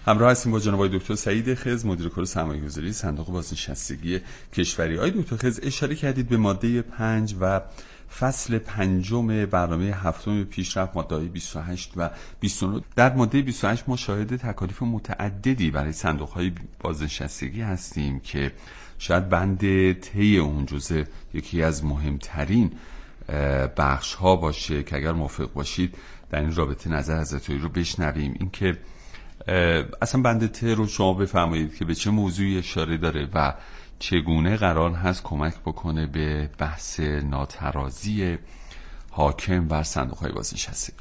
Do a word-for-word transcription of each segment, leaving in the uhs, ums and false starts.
همراه هستیم با جناب آقای دکتر سعید خضر، مدیر کل سرمایه‌گذاری صندوق بازنشستگی کشوری. آقای دکتر خضر، اشاره کردید به ماده پنج و فصل پنجم برنامه هفتم پیشرفت، ماده‌های بیست و هشت و بیست و نه. در ماده بیست و هشت ما شاهد تکالیف متعددی برای صندوق‌های بازنشستگی هستیم که شاید بند تی اون جزء یکی از مهمترین بخش ها باشه که اگر موافق باشید در این رابطه نظر حضرت رو بشنویم. این که اصلا بند ت رو شما بفرمایید که به چه موضوعی اشاره داره و چگونه قرار هست کمک بکنه به بحث ناترازی حاکم بر صندوق‌های بازنشستگی.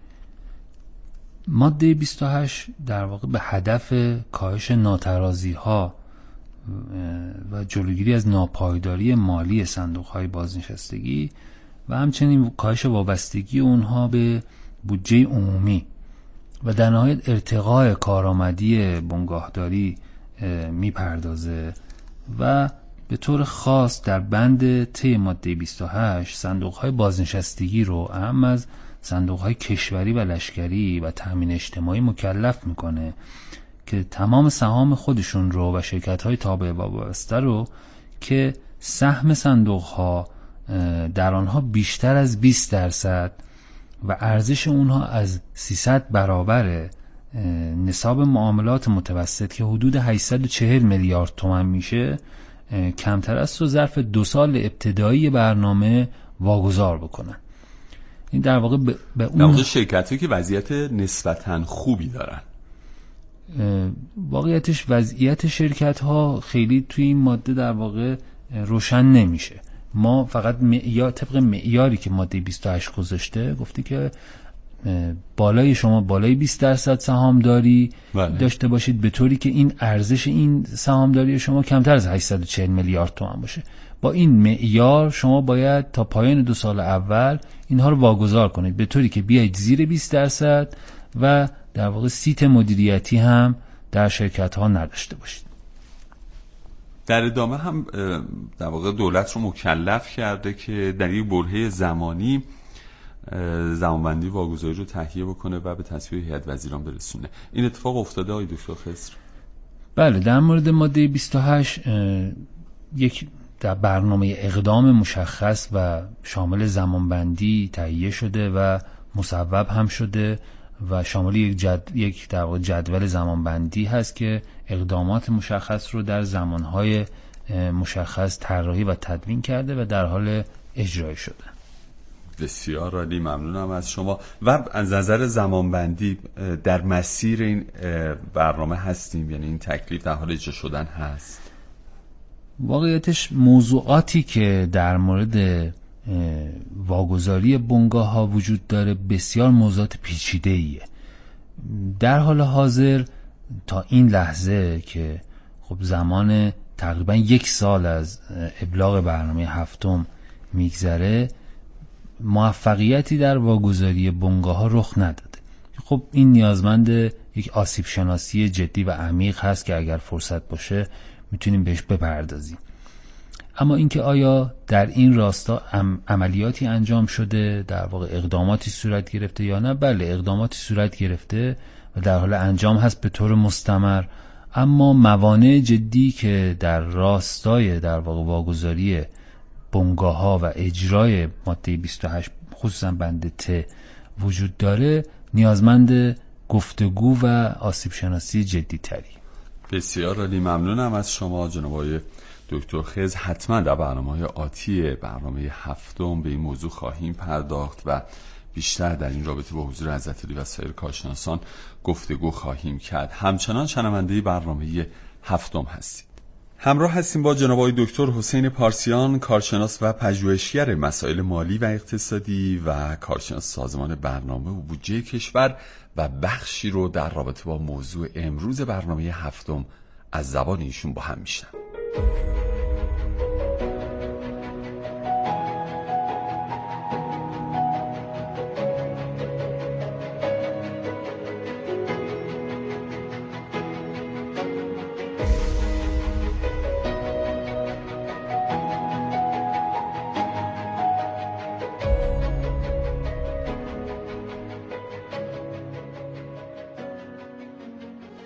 ماده بیست و هشت در واقع به هدف کاهش ناترازی ها و جلوگیری از ناپایداری مالی صندوق‌های بازنشستگی و همچنین کاهش وابستگی اونها به بودجه عمومی و در نهایت ارتقاء کارآمدی بنگاهداری میپردازه و به طور خاص در بند ت ماده بیست و هشت صندوق‌های بازنشستگی رو اهم از صندوق‌های کشوری و لشکری و تامین اجتماعی مکلف میکنه که تمام سهام خودشون رو و شرکت‌های تابع و وابسته رو که سهم صندوق‌ها در آنها بیشتر از بیست درصد و ارزش اونها از سیصد برابر نصاب معاملات متوسط که حدود هشتصد و چهل میلیارد تومان میشه کمتر است و ظرف دو سال ابتدایی برنامه واگذار بکنن. این در واقع به, به اون در واقع شرکتی که وضعیت نسبتاً خوبی دارن. واقعیتش وضعیت شرکت ها خیلی توی این ماده در واقع روشن نمیشه. ما فقط معیار طبق معیاری که ماده بیست و هشت گذاشته گفته که بالای شما بالای بیست درصد سهامداری بله. داشته باشید به طوری که این ارزش این سهامداری شما کمتر از هشتصد و چهل میلیارد تومان باشه. با این معیار شما باید تا پایان دو سال اول اینها رو واگذار کنید به طوری که بیایید زیر بیست درصد و در واقع سیت مدیریتی هم در شرکت ها نداشته باشید. در ادامه هم در واقع دولت رو مکلف کرده که در یک برهه زمانی زمانبندی واگذاری رو تهیه بکنه و به تصویب هیئت وزیران برسونه. این اتفاق افتاده آقای دکتر خضر؟ بله، در مورد ماده بیست و هشت یک در برنامه اقدام مشخص و شامل زمانبندی تهیه شده و مصوب هم شده و شامل یک جد... یک در واقع جدول زمانبندی هست که اقدامات مشخص رو در زمانهای مشخص طراحی و تدوین کرده و در حال اجرای شده. بسیار عالی، ممنونم از شما. و از نظر زمانبندی در مسیر این برنامه هستیم، یعنی این تکلیف در حال اجرا شدن هست؟ واقعیتش موضوعاتی که در مورد واگذاری بنگاه ها وجود داره بسیار موضوعات پیچیده ایه. در حال حاضر تا این لحظه که خب زمان تقریبا یک سال از ابلاغ برنامه هفتم میگذره موفقیتی در واگذاری بنگاه ها رخ نداده. خب این نیازمند یک آسیب شناسی جدی و عمیق هست که اگر فرصت باشه میتونیم بهش بپردازیم. اما اینکه آیا در این راستا عملیاتی انجام شده، در واقع اقداماتی صورت گرفته یا نه؟ بله، اقداماتی صورت گرفته و در حال انجام هست به طور مستمر، اما موانع جدی که در راستای در واقع واگذاری بنگاه ها و اجرای ماده بیست و هشت خصوصا بند ت وجود داره نیازمند گفتگو و آسیب شناسی جدی تری. بسیار عالی، ممنونم از شما جناب آقای دکتر خضر. حتما در برنامه‌های آتی برنامه هفتم به این موضوع خواهیم پرداخت و بیشتر در این رابطه با حضور حضرت علی و سایر کارشناسان گفتگو خواهیم کرد. همچنان شنونده برنامه هفتم هستید. همراه هستیم با جناب آقای دکتر حسین پارسیان، کارشناس و پژوهشگر مسائل مالی و اقتصادی و کارشناس سازمان برنامه و بودجه کشور و بخشی رو در رابطه با موضوع امروز برنامه هفتم از زبان ایشون با هم میشنم.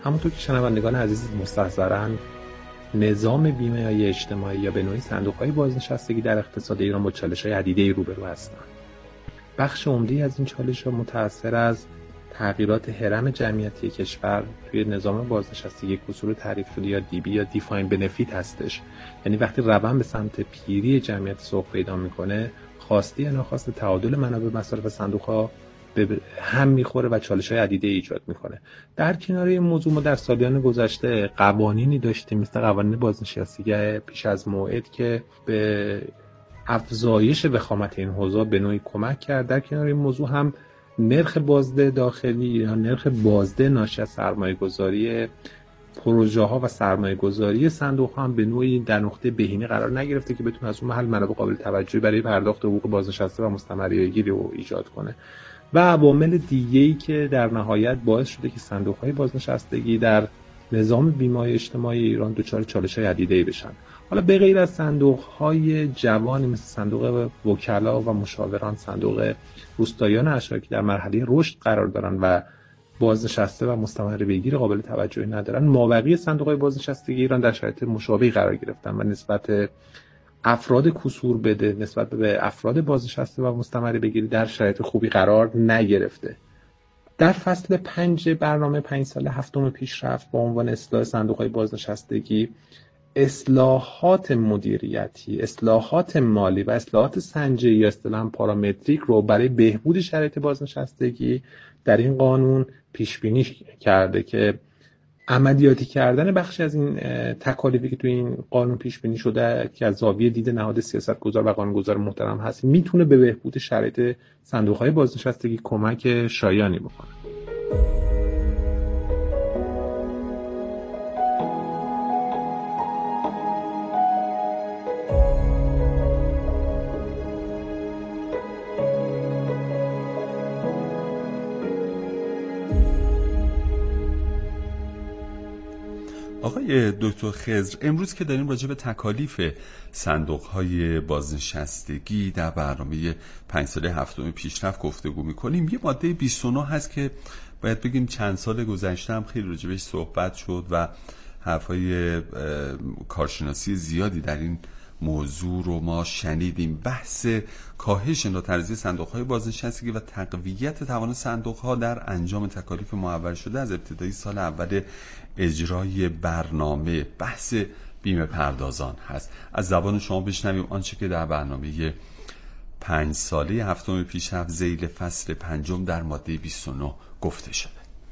همونطور که شنوندگان عزیز مستحضرن نظام بیمه اجتماعی یا به نوعی صندوق‌های بازنشستگی در اقتصاد ایران با چالش‌های عدیده‌ای روبرو هستند. بخش عمده‌ای از این چالش‌ها متأثر از تغییرات هرم جمعیتی کشور توی نظام بازنشستگی که اصول تعریف شده یا دی بی یا دیفاین بنفیت هستش. یعنی وقتی روند به سمت پیری جمعیت سوق پیدا میکنه، خواسته یا ناخواسته تعادل منابع مصارف صندوق‌ها به هم میخوره و چالش‌های عدیده ایجاد میکنه. در کنار این موضوع ما در سالیان گذشته قوانینی داشتیم مثل قوانین بازنشستگی پیش از موعد که به افزایش وخامت این حوزه به نوعی کمک کرد. در کنار این موضوع هم نرخ بازده داخلی یا نرخ بازده ناشی از سرمایه‌گذاری پروژه ها و سرمایه‌گذاری صندوق ها هم به نوعی در نقطه بهینه قرار نگرفته که بتونه از اون محل منابع قابل توجهی برای پرداخت حقوق بازنشسته و مستمریه‌گیری رو ایجاد کنه. و عوامل دیگه‌ای که در نهایت باعث شده که صندوق‌های بازنشستگی در نظام بیمه اجتماعی ایران دچار چالش‌های عدیده‌ای بشن. حالا به غیر از صندوق‌های جوانی مثل صندوق وکلا و مشاوران، صندوق روستاییان اشراکی که در مرحله رشد قرار دارن و بازنشسته و مستمریه‌گیر قابل توجهی ندارن، مابقی صندوق‌های بازنشستگی ایران در شرایط مشابهی قرار گرفتن و نسبت افراد کسور بده نسبت به افراد بازنشسته و مستمریه‌گیر در شرایط خوبی قرار نگرفته. در فصل پنج برنامه پنج ساله هفتم پیشرفت با عنوان اصلاح صندوق‌های بازنشستگی، اصلاحات مدیریتی، اصلاحات مالی و اصلاحات سنجشی یا اصطلاحاً پارامتریک رو برای بهبود شرایط بازنشستگی در این قانون پیش بینی کرده که عملیاتی کردن بخشی از این تکالیفی که توی این قانون پیش بینی شده که از زاویه دید نهاد سیاستگزار و قانونگذار محترم هست میتونه به بهبود شرایط صندوق‌های بازنشستگی کمک شایانی بکنه. آقای دکتر خضر، امروز که داریم راجع به تکالیف صندوق‌های بازنشستگی در برنامه پنج ساله هفتم پیشرفت گفتگو می‌کنیم، یه ماده بیست و نه هست که باید بگیم چند سال گذشته هم خیلی راجع بهش صحبت شد و حرفای کارشناسی زیادی در این موضوع رو ما شنیدیم. بحث کاهش ناترازی صندوق‌های بازنشستگی و تقویت توان صندوق‌ها در انجام تکالیف محول شده از ابتدای سال اول اجرای برنامه. بحث بیمه پردازان هست. از زبان شما بشنویم آنچه که در برنامه پنج ساله هفتم پیشرفت ذیل فصل پنجم در ماده بیست و نه گفته شده.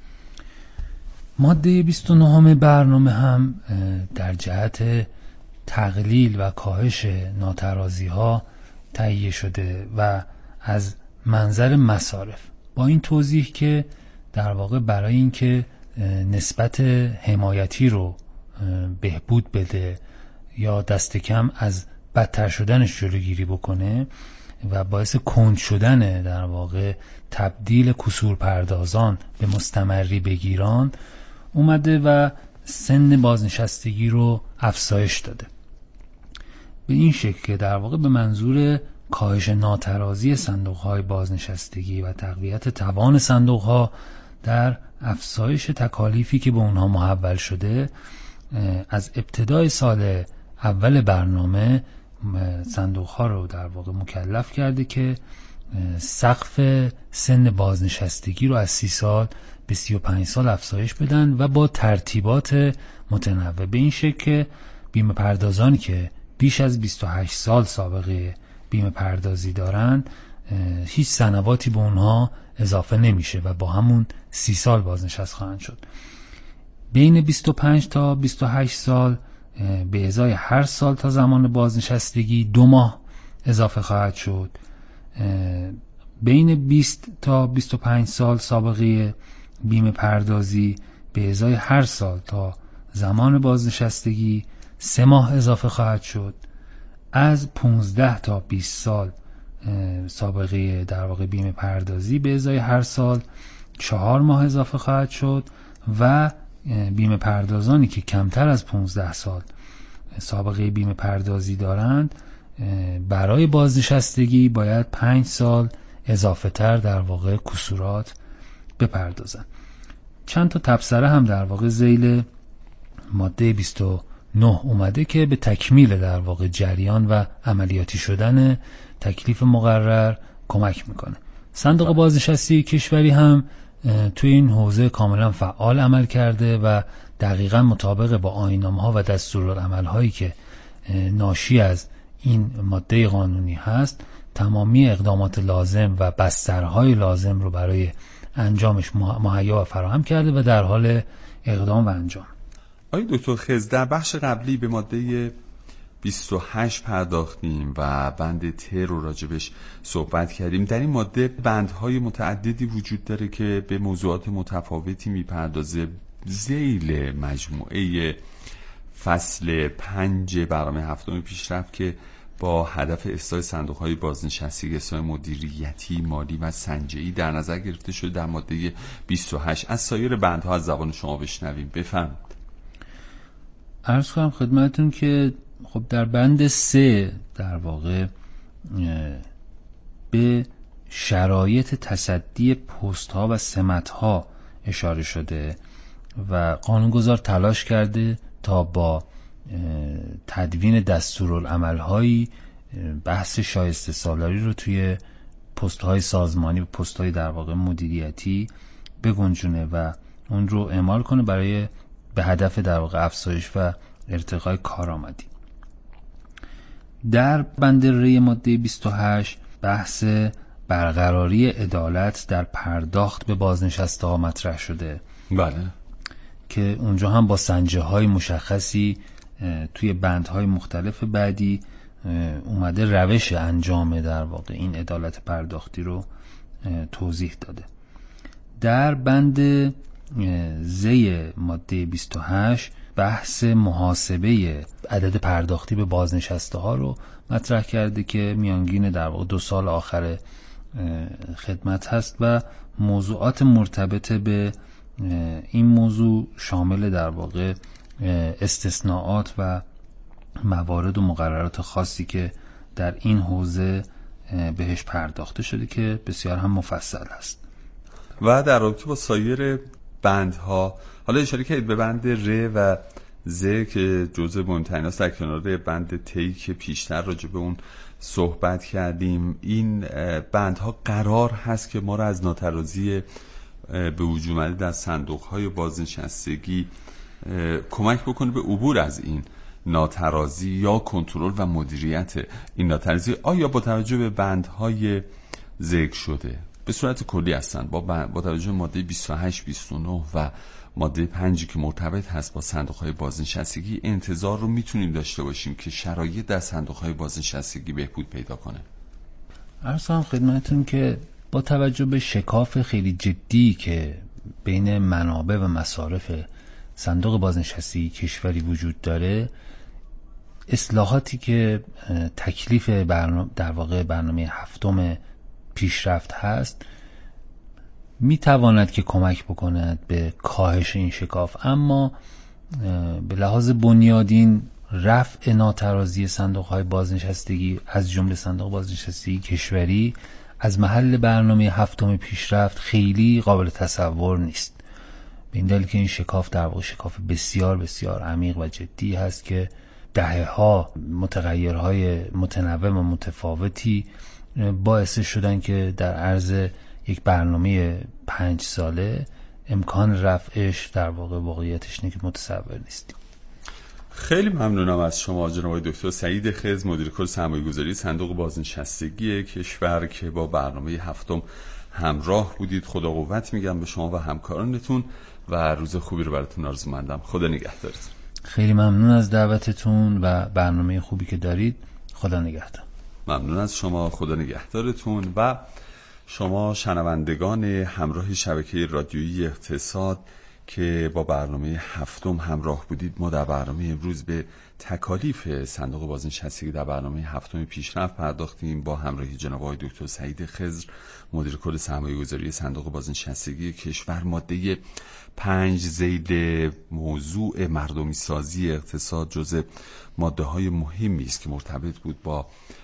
ماده بیست و نه برنامه هم در جهت تقلیل و کاهش ناترازی ها تهیه شده و از منظر مصارف، با این توضیح که در واقع برای اینکه نسبت حمایتی رو بهبود بده یا دست کم از بدتر شدنش جلوگیری بکنه و باعث کند شدن در واقع تبدیل کسور پردازان به مستمری بگیران اومده و سن بازنشستگی رو افزایش داده. به این شکل که در واقع به منظور کاهش ناترازی صندوق‌های بازنشستگی و تقویت توان صندوق‌ها در افزایش تکالیفی که به اونها محول شده، از ابتدای سال اول برنامه صندوق‌ها رو در واقع مکلف کرده که سقف سن بازنشستگی رو از سی سال به سی و پنج سال افزایش بدن و با ترتیبات متنوع، به این شکل که بیمه پردازانی که بیش از بیست و هشت سال سابقه بیمه پردازی دارن هیچ سنواتی به اونها اضافه نمیشه و با همون سی سال بازنشست خواهند شد. بین بیست و پنج تا بیست و هشت سال به ازای هر سال تا زمان بازنشستگی دو ماه اضافه خواهد شد. بین بیست تا بیست و پنج سال سابقه بیمه پردازی به ازای هر سال تا زمان بازنشستگی سه ماه اضافه خواهد شد. از پانزده تا بیست سال سابقه در واقع بیمه پردازی به ازای هر سال چهار ماه اضافه خواهد شد و بیمه پردازانی که کمتر از پانزده سال سابقه بیمه پردازی دارند برای بازنشستگی باید پنج سال اضافه تر در واقع کسورات بپردازند. چند تا تبصره هم در واقع ذیل ماده بیست و نه اومده که به تکمیل در واقع جریان و عملیاتی شدن تکلیف مقرر کمک میکنه. صندوق بازنشستگی کشوری هم توی این حوزه کاملا فعال عمل کرده و دقیقاً مطابق با آیین‌نامه‌ها و دستورالعمل‌هایی که ناشی از این ماده قانونی هست تمامی اقدامات لازم و بسترهای لازم رو برای انجامش مهیا و فراهم کرده و در حال اقدام و انجام. آقای دکتر خضر، در بخش قبلی به ماده بیست و هشت پرداختیم و بند ت رو راجبش صحبت کردیم. در این ماده بندهای متعددی وجود داره که به موضوعات متفاوتی میپردازه. ذیل مجموعه فصل پنج برنامه هفتم پیشرفت که با هدف اصلاح صندوق‌های بازنشستگی، اصلاح مدیریتی، مالی و سنجشی در نظر گرفته شده در ماده بیست و هشت. از سایر بندها از زبان شما بشنویم. بفرمایید. عرض کنم خدمتتون که خب در بند سه در واقع به شرایط تصدی پست ها و سمت ها اشاره شده و قانونگذار تلاش کرده تا با تدوین دستورالعمل هایی بحث شایسته سالاری رو توی پست های سازمانی و پست های در واقع مدیریتی بگنجونه و اون رو اعمال کنه برای به هدف در واقع افزایش و ارتقای کارآمدی. در بند ر ماده بیست و هشت بحث برقراری عدالت در پرداخت به بازنشسته ها مطرح شده. بله. که اونجا هم با سنجه های مشخصی توی بندهای مختلف بعدی اومده روش انجام در واقع این عدالت پرداختی رو توضیح داده. در بند زی ماده بیست و هشت بحث محاسبه عدد پرداختی به بازنشسته ها رو مطرح کرده که میانگین در واقع دو سال آخر خدمت هست و موضوعات مرتبط به این موضوع شامل در واقع استثناءات و موارد و مقررات خاصی که در این حوزه بهش پرداخته شده که بسیار هم مفصل هست. و در رابطه با سایر بندها حالا اشاره کردید به بند ر و ز که جزء مهمترین است، در کنار بند تی که پیشتر راجع به اون صحبت کردیم. این بندها قرار هست که ما را از ناترازی به وجود اومده در صندوق‌های بازنشستگی کمک بکنه به عبور از این ناترازی یا کنترل و مدیریت این ناترازی. آیا با توجه به بندهای ذکر شده به صورت کلی هستند با, با توجه به ماده بیست و هشت، بیست و نه و ماده پنج که مرتبط هست با صندوق‌های بازنشستگی انتظار رو میتونیم داشته باشیم که شرایط در صندوق‌های بازنشستگی بهبود پیدا کنه؟ عرض کنم خدمتتون که با توجه به شکاف خیلی جدی که بین منابع و مصارف صندوق بازنشستگی کشوری وجود داره، اصلاحاتی که تکلیف برنامه در واقع برنامه هفتم پیشرفت هست میتواند که کمک بکند به کاهش این شکاف، اما به لحاظ بنیادین رفع ناترازی صندوق‌های بازنشستگی از جمله صندوق بازنشستگی کشوری از محل برنامه هفتم پیشرفت خیلی قابل تصور نیست، به این دلیل که این شکاف در واقع شکاف بسیار بسیار عمیق و جدی هست که دهه‌ها متغیرهای متنوع و متفاوتی باعث شدن که در عرض یک برنامه پنج ساله امکان رفعش در واقع واقعیتش نیست که متصور نیستیم. خیلی ممنونم از شما جناب دکتر سعید خضر، مدیر کل سرمایه‌گذاری صندوق بازنشستگی کشور که با برنامه هفتم همراه بودید. خدا قوت میگم به شما و همکارانتون و روز خوبی رو براتون آرزومندم. خدا نگهدارتون. خیلی ممنون از دعوتتون و برنامه خوبی که دارید. خدا نگهدار. ممنون از شما. خدا نگهدارتون. و شما شنوندگان همراه شبکه رادیویی اقتصاد که با برنامه هفتم همراه بودید، ما در برنامه امروز به تکالیف صندوق بازنشستگی در برنامه هفتم پیشرفت پرداختیم با همراهی جناب آقای دکتر سعید خضر، مدیر کل سرمایه‌گذاری صندوق بازنشستگی کشور. ماده پنج ذیل موضوع مردمی سازی اقتصاد جزء ماده های مهمی است که مرتبط بود با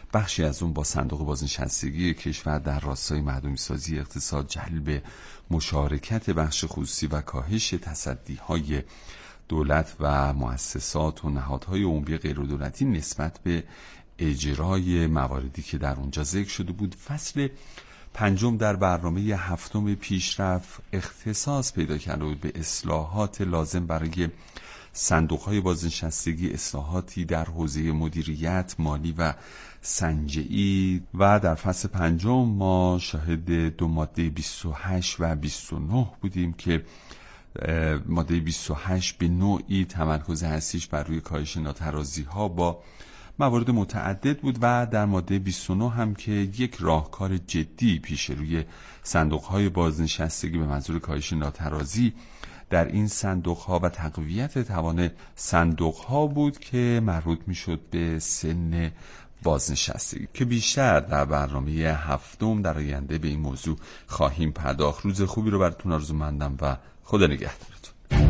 بخشی از اون با صندوق بازنشستگی کشور در راستای معدومی‌سازی اقتصاد، جلب مشارکت بخش خصوصی و کاهش تصدی‌های دولت و مؤسسات و نهادهای عمومی غیردولتی نسبت به اجرای مواردی که در اونجا ذکر شده بود. فصل پنجم در برنامه هفتم پیشرفت اختصاص پیدا کرده بود به اصلاحات لازم برای صندوق‌های بازنشستگی، اصلاحاتی در حوزه مدیریت، مالی و سنجعی. و در فصل پنجم ما شاهد دو ماده بیست و هشت و بیست و نه بودیم که ماده بیست و هشت به نوعی تمرکز هستیش بر روی کاهش ناترازی‌ها با موارد متعدد بود و در ماده بیست و نه هم که یک راهکار جدی پیش روی صندوق‌های بازنشستگی به منظور کاهش ناترازی در این صندوق‌ها و تقویت توان صندوق‌ها بود که مربوط می‌شد به سن بازنشستگی که بیشتر در برنامه هفتم در آینده به این موضوع خواهیم پرداخت. روز خوبی رو براتون آرزومندم و خدا نگهدارتون.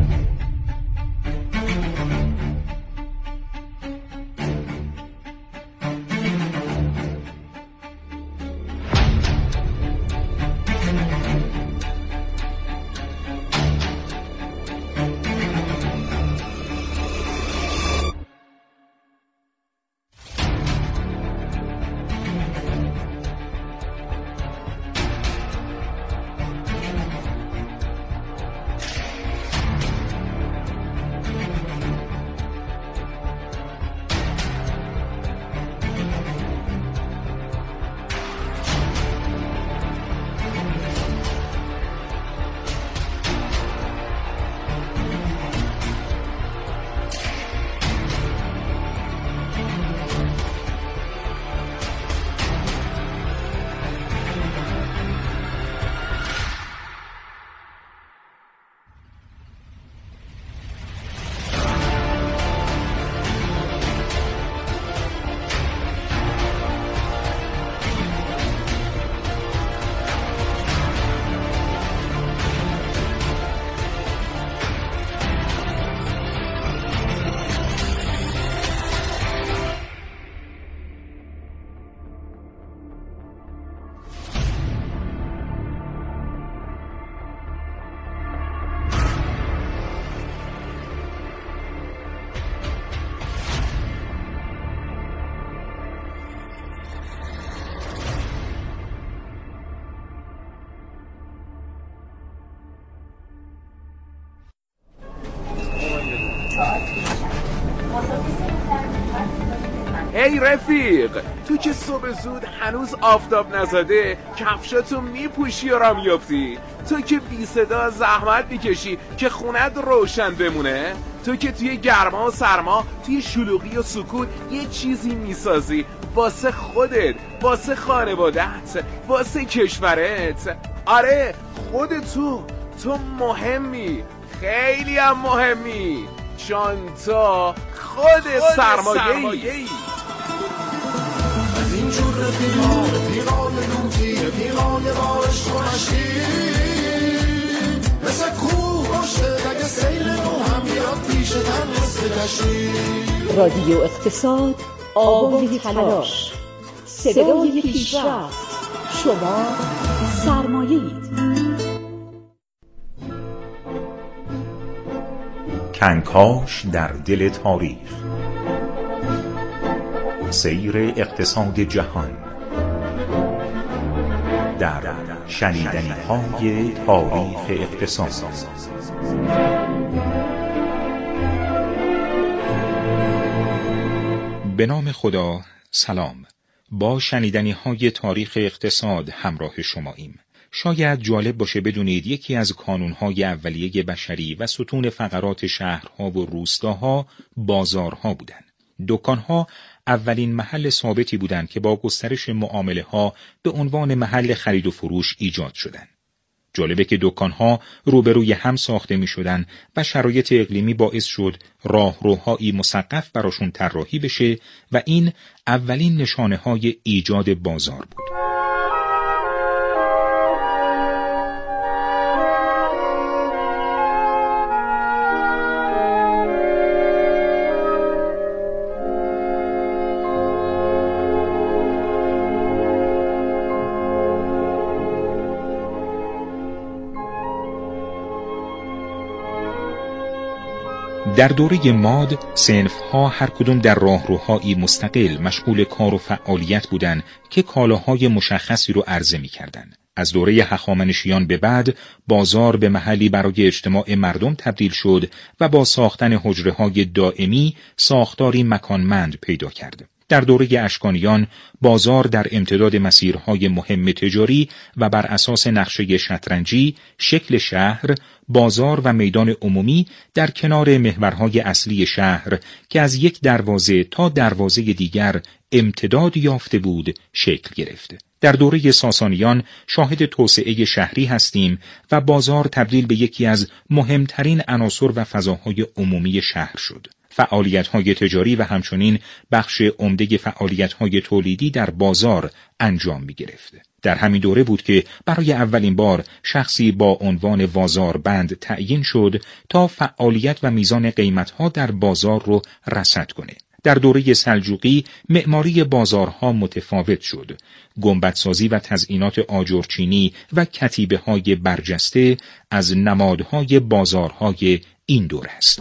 ای رفیق، تو که صبح زود هنوز آفتاب نزده کفشاتو میپوشی و را میافتی، تو که بی صدا زحمت میکشی که خونت روشن بمونه، تو که توی گرما و سرما، توی شلوغی و سکوت یه چیزی میسازی واسه خودت، واسه خانوادت، واسه کشورت. آره خود تو تو مهمی، خیلی هم مهمی، چون تو خود, خود سرمایه‌ای. از این جور رفیقا رفیقای لوتی رفیقای بارش کنشتی مثل کوه باشه اگه سیل نو هم بیاد پیش تن مثل کشتی. رادیو اقتصاد، آوای تلاش، صدای پیشرفت، شما سرمایه‌اید. کنکاش در دل تاریخ، سیر اقتصاد جهان در شنیدنی‌های تاریخ اقتصاد. به نام خدا، سلام. با شنیدنی‌های تاریخ اقتصاد همراه شماییم. شاید جالب باشه بدونید یکی از کانون‌های اولیه بشری و ستون فقرات شهرها و روستاها بازارها بودند. دکان‌ها اولین محل ثابتی بودند که با گسترش معامله‌ها به عنوان محل خرید و فروش ایجاد شدند. جالبه که دکان‌ها روبروی هم ساخته می‌شدند و شرایط اقلیمی باعث شد راهروهایی مسقف براشون طراحی بشه و این اولین نشانه‌های ایجاد بازار بود. در دوره ماد صنف‌ها هر کدوم در راهروهایی مستقل مشغول کار و فعالیت بودند که کالاهای مشخصی رو عرضه می‌کردند. از دوره هخامنشیان به بعد بازار به محلی برای اجتماع مردم تبدیل شد و با ساختن حجره‌های دائمی ساختاری مکانمند پیدا کرد. در دوره اشکانیان بازار در امتداد مسیرهای مهم تجاری و بر اساس نقشه شطرنجی شکل شهر، بازار و میدان عمومی در کنار محورهای اصلی شهر که از یک دروازه تا دروازه دیگر امتداد یافته بود شکل گرفت. در دوره ساسانیان شاهد توسعه شهری هستیم و بازار تبدیل به یکی از مهمترین عناصر و فضاهای عمومی شهر شد. فعالیت‌های تجاری و همچنین بخش عمده فعالیت‌های تولیدی در بازار انجام می‌گرفت. در همین دوره بود که برای اولین بار شخصی با عنوان وازاربند تعیین شد تا فعالیت و میزان قیمت‌ها در بازار رو رصد کنه. در دوره سلجوقی معماری بازارها متفاوت شد. گنبدسازی و تزئینات آجرچینی و کتیبه‌های برجسته از نمادهای بازارهای این دوره است.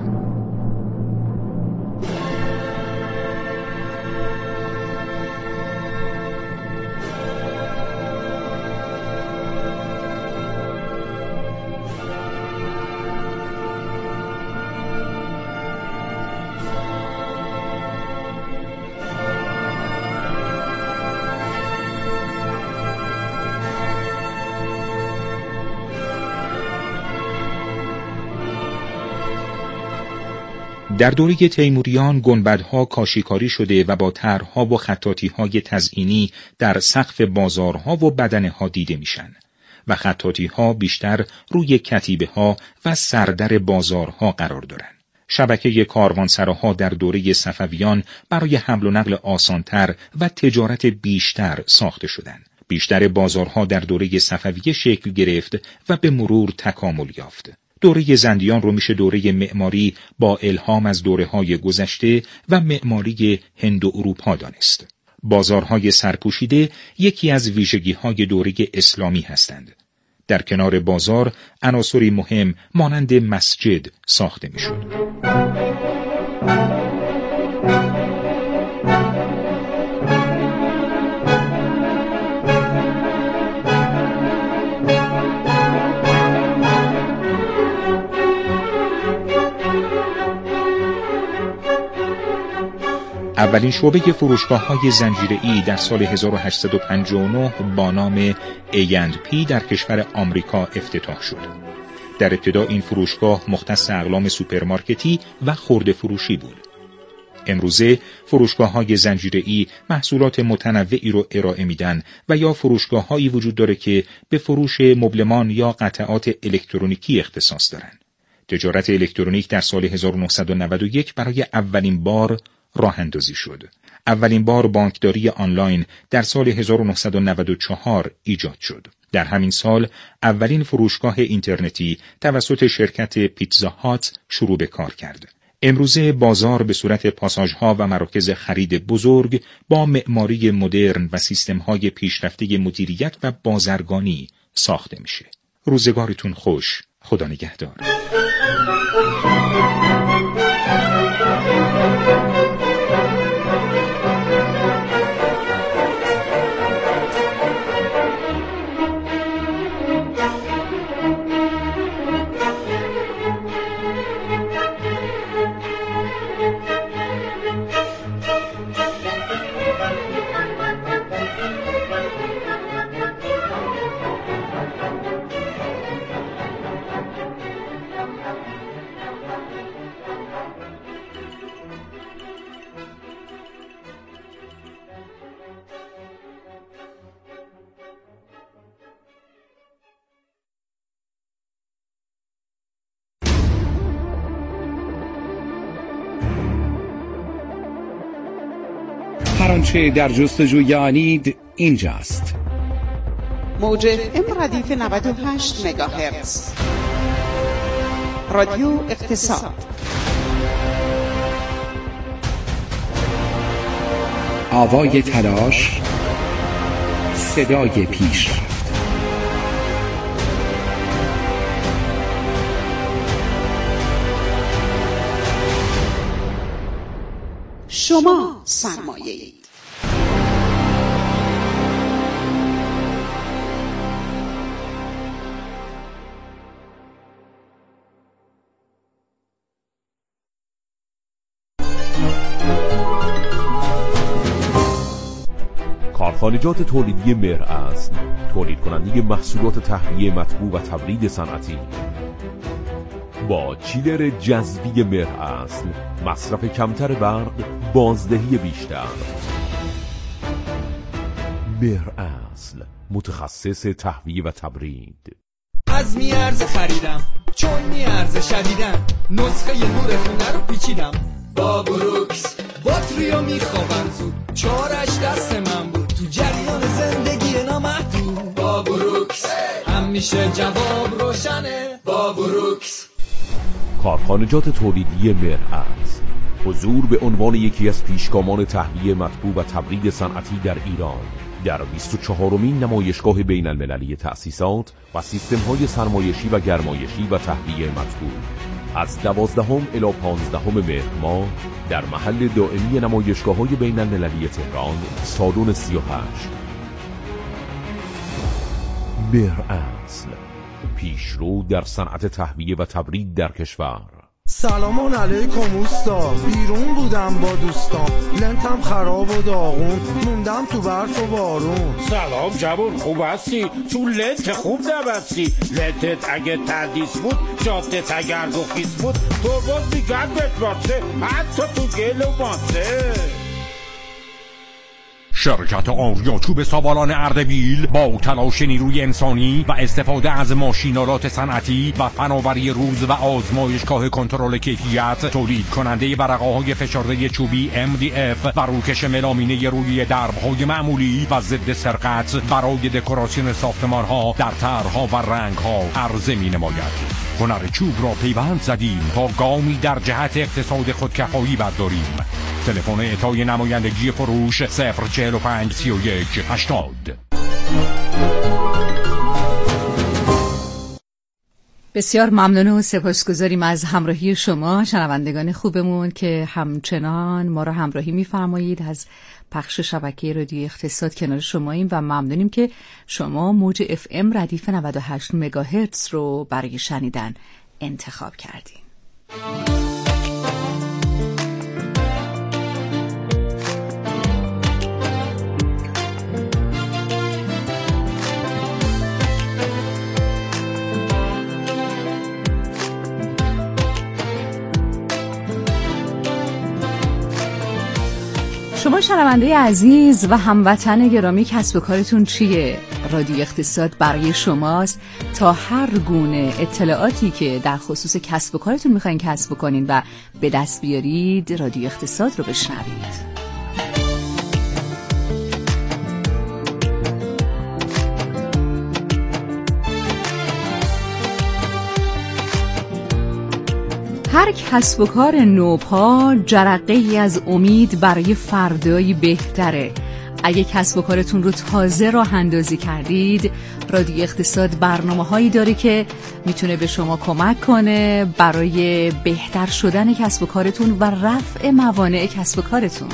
در دوره تیموریان گنبدها کاشیکاری شده و با طرح‌ها و خطاطی‌های تزئینی در سقف بازارها و بدنه‌ها دیده میشن و خطاطی‌ها بیشتر روی کتیبه‌ها و سردر بازارها قرار دارن. شبکه کاروانسراها در دوره صفویان برای حمل و نقل آسانتر و تجارت بیشتر ساخته شدند. بیشتر بازارها در دوره صفویه شکل گرفت و به مرور تکامل یافت. دوره زندیان رو میشه دوره معماری با الهام از دوره‌های گذشته و معماری هند و اروپا دانست. بازارهای سرپوشیده یکی از ویژگی‌های دوره اسلامی هستند. در کنار بازار عناصری مهم مانند مسجد ساخته میشد. اولین شعبه فروشگاه‌های زنجیره‌ای در سال هزار و هشتصد و پنجاه و نه با نام ای اند پی در کشور آمریکا افتتاح شد. در ابتدا این فروشگاه مختص اقلام سوپرمارکتی و خرده فروشی بود. امروزه فروشگاه‌های زنجیره‌ای محصولات متنوعی رو ارائه میدن و یا فروشگاه‌هایی وجود داره که به فروش مبلمان یا قطعات الکترونیکی اختصاص دارن. تجارت الکترونیک در سال هزار و نهصد و نود و یک برای اولین بار راه اندازی شد. اولین بار بانکداری آنلاین در سال هزار و نهصد و نود و چهار ایجاد شد. در همین سال اولین فروشگاه اینترنتی توسط شرکت پیتزا هات شروع به کار کرد. امروزه بازار به صورت پاساژها و مراکز خرید بزرگ با معماری مدرن و سیستم‌های پیشرفته مدیریت و بازرگانی ساخته میشه. روزگارتون خوش. خدا نگهدار. هر آنچه در جستجوی آنید اینجاست. موج ام ردیف نود و هشت مگاهرتز رادیو اقتصاد. آوای تلاش، صدای پیشرفت. شما سرمایه اید. کارخانجات تولیدی مهر اصل، تولید کننده محصولات تهویه مطبوع و تبرید صنعتی، با چیلر جذبی مهر اصل، مصرف کمتر برق، بازدهی بیشتر. مهر اصل، متخصص تهویه و تبرید. از میارزه خریدم چون میارزه شدیدم، نسخه نور خونه رو پیچیدم با بروکس، باتریو میخوابم زود، چارش دست من بود تو جریان زندگی نامحدود. با بروکس همیشه جواب روشنه. با بروکس. کارخانجات تولیدی مهر اصل، حضور به عنوان یکی از پیشگامان تهویه مطبوع و تبرید صنعتی در ایران در بیست و چهارمین نمایشگاه بین المللی تأسیسات و سیستم‌های سرمایشی و گرمایشی و تهویه مطبوع از دوازدهم الی پانزدهم مهر ماه در محل دائمی نمایشگاه‌های بین المللی تهران، سالن سی و هشت. مهر اصل، پیشرو در صنعت تهویه و تبرید در کشور. سلام علیکم اوستا، بیرون بودم با دوستان، لنتم خراب و داغون، موندم تو برف و بارون. سلام جوون، خوب هستی؟ تو لنت خوب نبستی، لنتت اگه تردیس بود، جادت اگر گفیس بود، تو باز میگن بتباسه، حتی تو گل و ماسه. شرکت آریا چوب ساوالان اردبیل با تلاش نیروی انسانی و استفاده از ماشینالات صنعتی و فناوری روز و آزمایشگاه کنترل کیفیت، تولید کننده ورقه‌های فشرده چوبی ام دی اف و روکش ملامینه روی درب‌های معمولی و ضد سرقت برای دکوراسیون ساختمان‌ها در طرح‌ها و رنگ‌ها عرضه می‌نماید. هنر چوب را پیوند زدیم تا گامی در جهت اقتصاد خودکفایی برداریم. تلفن اعطای نمایندگی فروش صفر چهل و پنج سی و یک هشتاد. بسیار ممنون و سپاسگزاریم از همراهی شما شنوندگان خوبمون که همچنان ما را همراهی می‌فرمایید. از پخش شبکه رادیو اقتصاد کنار شماییم و ممنونیم که شما موج اف ام ردیف نود و هشت مگاهرتز رو برای شنیدن انتخاب کردین. شما شنونده عزیز و هموطن گرامی، کسب و کارتون چیه؟ رادیو اقتصاد برای شماست تا هر گونه اطلاعاتی که در خصوص کسب و کارتون میخواین کسب کنین و به دست بیارید، رادیو اقتصاد رو بشنوید. هر کسب و کار نوپا جرقه‌ای از امید برای فردایی بهتره. اگه کسب و کارتون رو تازه راه اندازی کردید، رادیو اقتصاد برنامه‌هایی داره که میتونه به شما کمک کنه برای بهتر شدن کسب و کارتون و رفع موانع کسب و کارتون.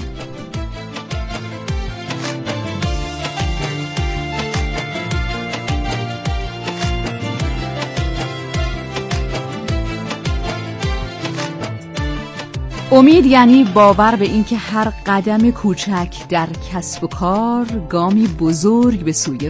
امید یعنی باور به این که هر قدم کوچک در کسب و کار گامی بزرگ به سوی